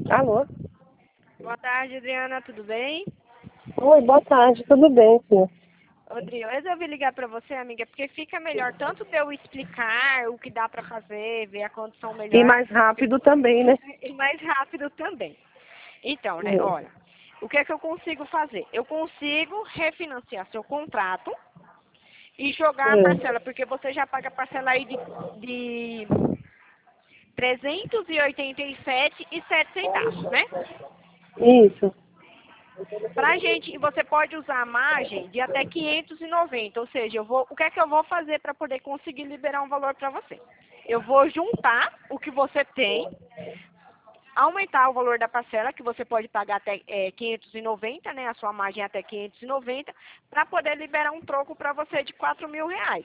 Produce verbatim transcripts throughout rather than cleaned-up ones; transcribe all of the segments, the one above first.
Alô? Boa tarde, Adriana, tudo bem? Oi, boa tarde, tudo bem, sim. Rodrigo, eu resolvi ligar para você, amiga, porque fica melhor tanto de eu explicar o que dá para fazer, ver a condição E melhor, mais rápido também, né? e mais rápido também. Então, né, Hum. olha, o que é que eu consigo fazer? Eu consigo refinanciar seu contrato e jogar a Hum. parcela, porque você já paga a parcela aí de, de trezentos e oitenta e sete e sete centavos, né? Isso. Pra gente, e você pode usar a margem de até quinhentos e noventa, ou seja, eu vou, o que é que eu vou fazer para poder conseguir liberar um valor para você? Eu vou juntar o que você tem, aumentar o valor da parcela, que você pode pagar até é, quinhentos e noventa, né, a sua margem é até quinhentos e noventa, para poder liberar um troco para você de quatro mil reais.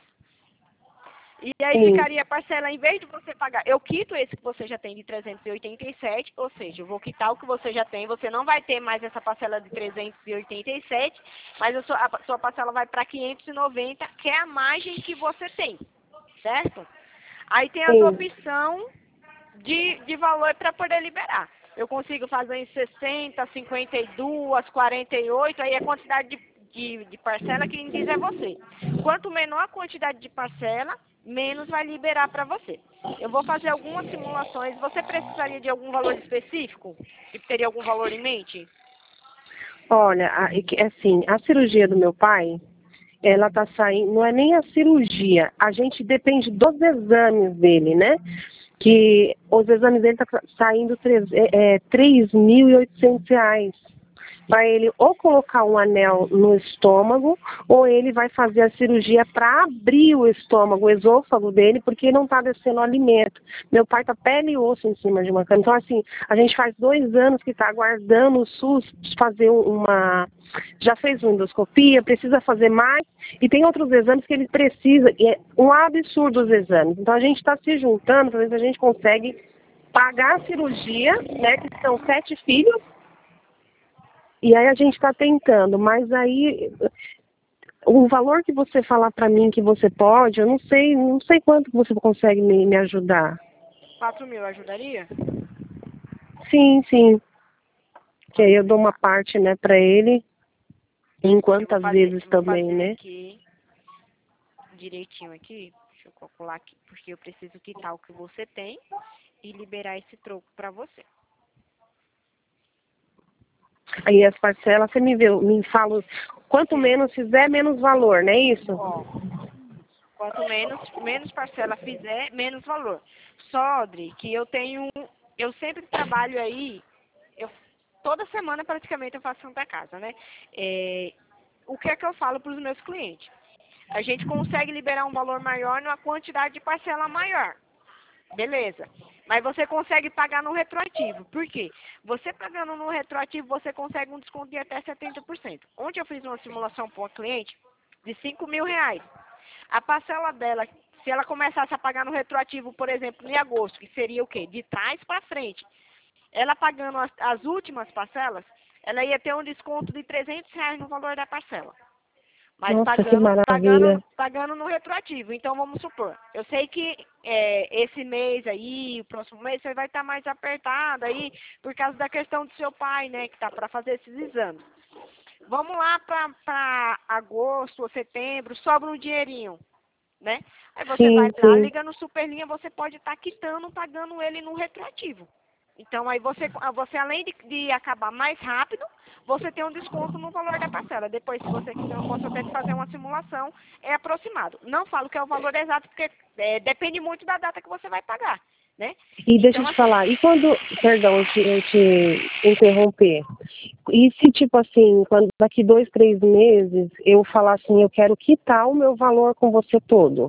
E aí Sim. ficaria a parcela, em vez de você pagar, eu quito esse que você já tem de trezentos e oitenta e sete, ou seja, eu vou quitar o que você já tem, você não vai ter mais essa parcela de trezentos e oitenta e sete, mas a sua, a sua parcela vai para quinhentos e noventa, que é a margem que você tem, certo? Aí tem as Sim. opções de, de valor para poder liberar. Eu consigo fazer em sessenta, cinquenta e dois, quarenta e oito, aí a quantidade de, de, de parcela quem diz é você. Quanto menor a quantidade de parcela, menos vai liberar para você. Eu vou fazer algumas simulações. Você precisaria de algum valor específico? Tipo, teria algum valor em mente? Olha, a- é que, assim, a cirurgia do meu pai, ela tá saindo, não é nem a cirurgia, a gente depende dos exames dele, né? Que os exames dele tá saindo três é, é, três mil e oitocentos reais. Para ele ou colocar um anel no estômago, ou ele vai fazer a cirurgia para abrir o estômago, o esôfago dele, porque não está descendo alimento. Meu pai está pele e osso em cima de uma cama. Então, assim, a gente faz dois anos que está aguardando o SUS fazer uma... Já fez uma endoscopia, precisa fazer mais, e tem outros exames que ele precisa, e é um absurdo os exames. Então, a gente está se juntando para ver se a gente consegue pagar a cirurgia, né, que são sete filhos. E aí a gente está tentando, mas aí o valor que você falar para mim que você pode, eu não sei, não sei quanto que você consegue me, me ajudar. quatro mil ajudaria? Sim, sim. Que aí Quatro eu dou mil, uma tá. parte, né, para ele, em Eu vou quantas fazer, vezes eu vou também, fazer né? aqui direitinho aqui. Deixa eu calcular aqui, porque eu preciso quitar o que você tem e liberar esse troco para você. Aí as parcelas, você me vê, me fala, quanto menos fizer, menos valor, não é isso? Ó, quanto menos, menos parcela fizer, menos valor. Só, Audrey, que eu tenho, eu sempre trabalho aí, eu, toda semana praticamente eu faço Santa Casa, né? É, o que é que eu falo para os meus clientes? A gente consegue liberar um valor maior numa quantidade de parcela maior. Beleza. Mas você consegue pagar no retroativo. Por quê? Você pagando no retroativo, você consegue um desconto de até setenta por cento. Ontem eu fiz uma simulação para uma cliente de cinco mil reais. A parcela dela, se ela começasse a pagar no retroativo, por exemplo, em agosto, que seria o quê? De trás para frente. Ela pagando as, as últimas parcelas, ela ia ter um desconto de trezentos reais no valor da parcela. Mas Nossa, que pagando, maravilha. pagando, pagando no retroativo. Então, vamos supor, eu sei que é, esse mês aí, o próximo mês, você vai estar mais apertado aí, por causa da questão do seu pai, né, que tá para fazer esses exames. Vamos lá para agosto ou setembro, sobra um dinheirinho, né? Aí você vai Sim, lá, sim. liga no Superlinha, você pode estar quitando, pagando ele no retroativo. Então, aí você, você além de, de acabar mais rápido, você tem um desconto no valor da parcela. Depois, se você quiser, eu posso até te fazer uma simulação, é aproximado. Não falo que é o valor exato, porque é, depende muito da data que você vai pagar, né? E deixa eu Então, te assim, falar, e quando, perdão, eu te, eu te interromper, e se tipo assim, quando daqui dois, três meses eu falar assim, eu quero quitar o meu valor com você todo,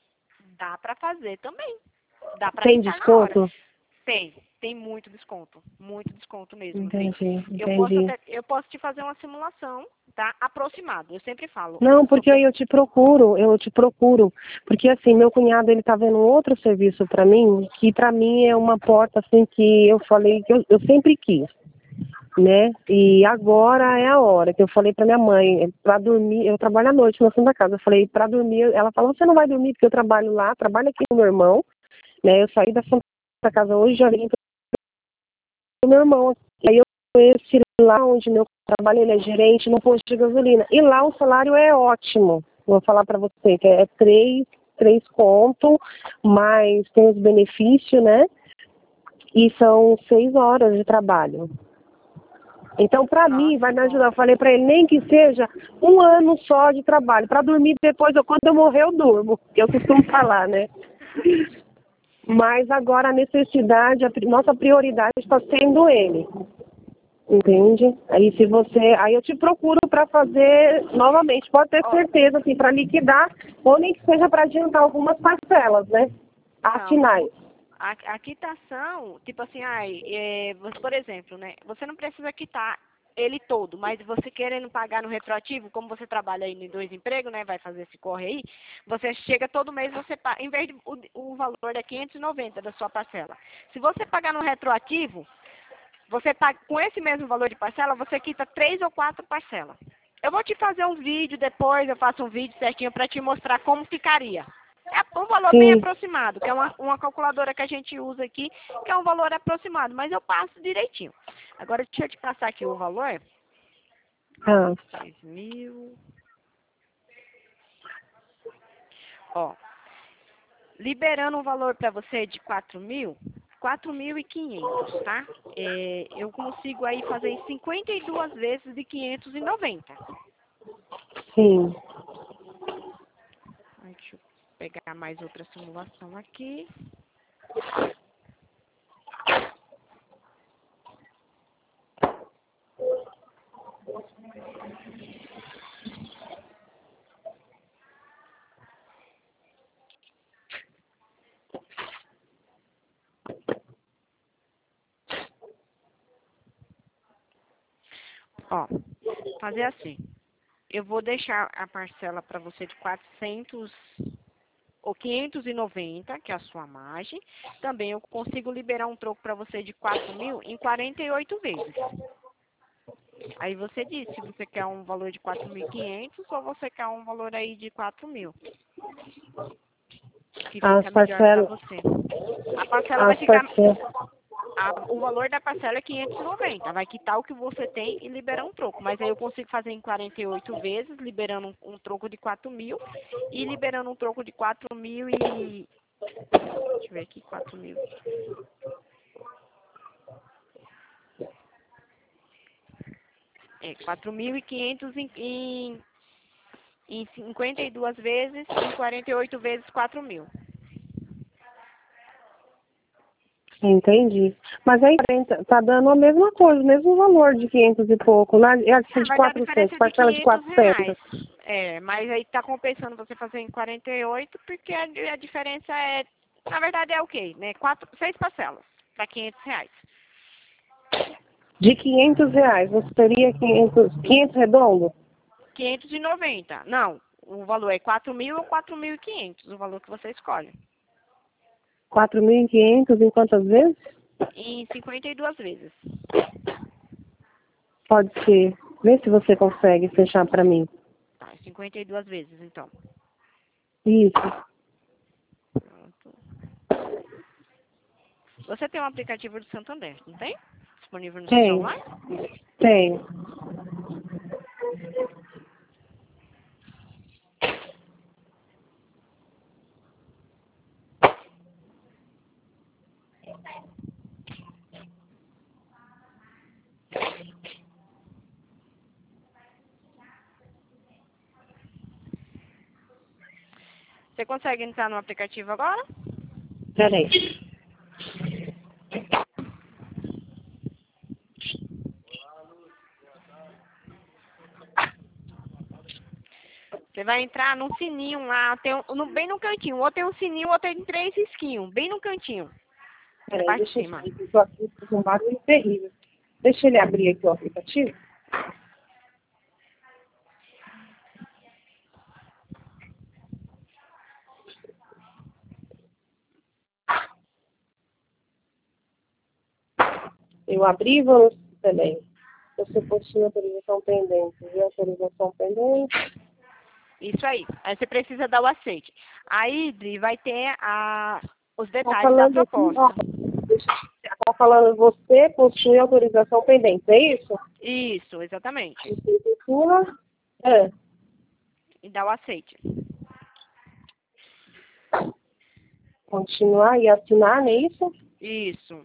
dá para fazer também. Dá para tem quitar na hora. desconto? Tem, tem muito desconto, muito desconto mesmo, tem. Entendi, Eu posso entendi. até, eu posso te fazer uma simulação, tá? Aproximado. Eu sempre falo, Não, porque sobre aí eu te procuro, eu te procuro, porque assim, meu cunhado ele tá vendo um outro serviço para mim, que para mim é uma porta assim que eu falei que eu, eu sempre quis, né? E agora é a hora que eu falei para minha mãe, para dormir, eu trabalho à noite na Santa Casa, eu falei para dormir, ela falou, você não vai dormir porque eu trabalho lá, trabalho aqui com meu irmão, né? Eu saí da Santa Casa hoje, já vim meu irmão. Aí eu conheci lá onde meu trabalho, ele é gerente no posto de gasolina. E lá o salário é ótimo. Vou falar para você que é três, três conto, mas tem os benefícios, né? E são seis horas de trabalho. Então, para mim, vai me ajudar. Eu falei para ele, nem que seja um ano só de trabalho. Para dormir depois, eu, quando eu morrer, eu durmo. Eu costumo falar, né? Mas agora a necessidade, a nossa prioridade está sendo ele. Entende? Aí se você, aí eu te procuro para fazer novamente, pode ter certeza, assim, para liquidar, ou nem que seja para adiantar algumas parcelas, né? As finais. A, a quitação, tipo assim, ai, é, você, por exemplo, né? Você não precisa quitar ele todo, mas você querendo pagar no retroativo, como você trabalha aí em dois empregos, né? Vai fazer esse corre aí, você chega todo mês, você paga, em vez de o, o valor é quinhentos e noventa da sua parcela. Se você pagar no retroativo, você paga, com esse mesmo valor de parcela, você quita três ou quatro parcelas. Eu vou te fazer um vídeo depois, eu faço um vídeo certinho para te mostrar como ficaria. É um valor Sim. bem aproximado, que é uma, uma calculadora que a gente usa aqui, que é um valor aproximado, mas eu passo direitinho. Agora, deixa eu te passar aqui o valor. Ah. seis mil. Ó, liberando um valor para você de quatro mil, quatro mil e quinhentos, tá? É, eu consigo aí fazer em cinquenta e duas vezes de quinhentos e noventa. Sim. Deixa eu pegar mais outra simulação aqui. Ó, fazer assim. Eu vou deixar a parcela para você de quatrocentos ou quinhentos e noventa, que é a sua margem. Também eu consigo liberar um troco para você de quatro mil em quarenta e oito vezes. Aí você diz se você quer um valor de quatro mil e quinhentos ou você quer um valor aí de quatro mil. Que fica As melhor para parcelas. você. A parcela vai As ficar... parcelas. A, o valor da parcela é quinhentos e noventa. Vai quitar o que você tem e liberar um troco. Mas aí eu consigo fazer em quarenta e oito vezes, liberando um, um troco de quatro mil e liberando um troco de quatro mil e... Deixa eu ver aqui, quatro mil. É, quatro mil e quinhentos em, em, em cinquenta e duas vezes, em quarenta e oito vezes quatro mil. Entendi. Mas aí tá dando a mesma coisa, o mesmo valor de quinhentos e pouco, né? É Ah, de vai dar quatrocentos, diferença de parcela de quinhentos reais. quatrocentos. É, mas aí tá compensando você fazer em quarenta e oito, porque a, a diferença é, na verdade é o quê? Né? Quatro, seis parcelas, para quinhentos reais. De quinhentos reais, você teria quinhentos, quinhentos redondo? quinhentos e noventa. Não, o valor é quatro mil ou quatro mil e quinhentos, o valor que você escolhe. quatro mil e quinhentos em quantas vezes? Em cinquenta e duas vezes. Pode ser. Vê se você consegue fechar para mim. Tá, cinquenta e duas vezes, então. Isso. Pronto. Você tem um aplicativo do Santander, não tem? Disponível no seu Tem. celular? Tem. Você consegue entrar no aplicativo agora? Peraí. Você vai entrar num sininho lá, tem um, no, bem no cantinho. Ou tem um sininho, ou tem três risquinhos, bem no cantinho. Na Peraí, parte de deixa eu cima. sair, que eu tô aqui com um barulho terrível. Deixa ele abrir aqui o aplicativo. Eu abri, vamos também. Você possui autorização pendente. Viu? Autorização pendente. Isso aí. Aí você precisa dar o aceite. Aí, Dri, vai ter a, os Tá detalhes da falando aqui, ó. proposta. Deixa, Tá falando, você possui autorização pendente, é isso? Isso, exatamente. Sua? É. E dá o aceite. Continuar e assinar, não é isso? Isso.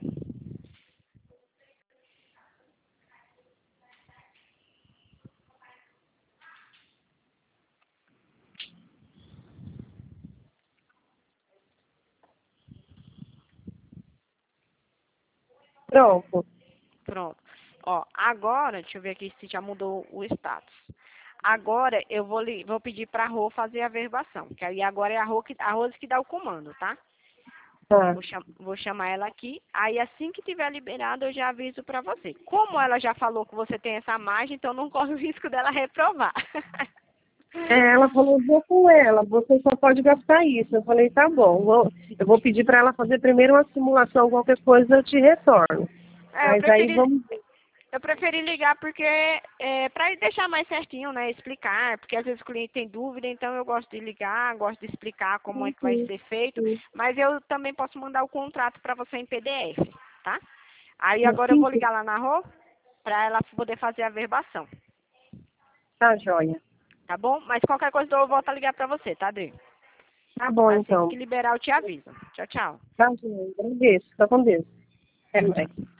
Pronto. Pronto. Ó, agora, deixa eu ver aqui se já mudou o status. Agora eu vou, li, vou pedir para a Rô fazer a averbação, que aí agora é a Rô que, a Rose que dá o comando, tá? Tá. Vou, cham, vou chamar ela aqui, aí assim que tiver liberado eu já aviso para você. Como ela já falou que você tem essa margem, então não corre o risco dela reprovar. É, ela falou, vou com ela, você só pode gastar isso. Eu falei, tá bom, vou, eu vou pedir para ela fazer primeiro uma simulação, qualquer coisa eu te retorno. É, eu Mas aí preferi, vamos ver. eu preferi ligar porque é, para deixar mais certinho, né? Explicar, porque às vezes o cliente tem dúvida, então eu gosto de ligar, gosto de explicar como é que vai Sim, ser feito, sim. mas eu também posso mandar o contrato para você em P D F, tá? Aí Sim, agora eu sim, vou sim. ligar lá na Rô para ela poder fazer a verbação, Tá, joia. tá bom? Mas qualquer coisa eu volto a ligar para você, tá, Adri? Tá bom, Assim então. que liberar eu te aviso. Tchau, tchau. Tá, joia. Agradeço. Fica com Deus. Até Tchau, mais. tchau.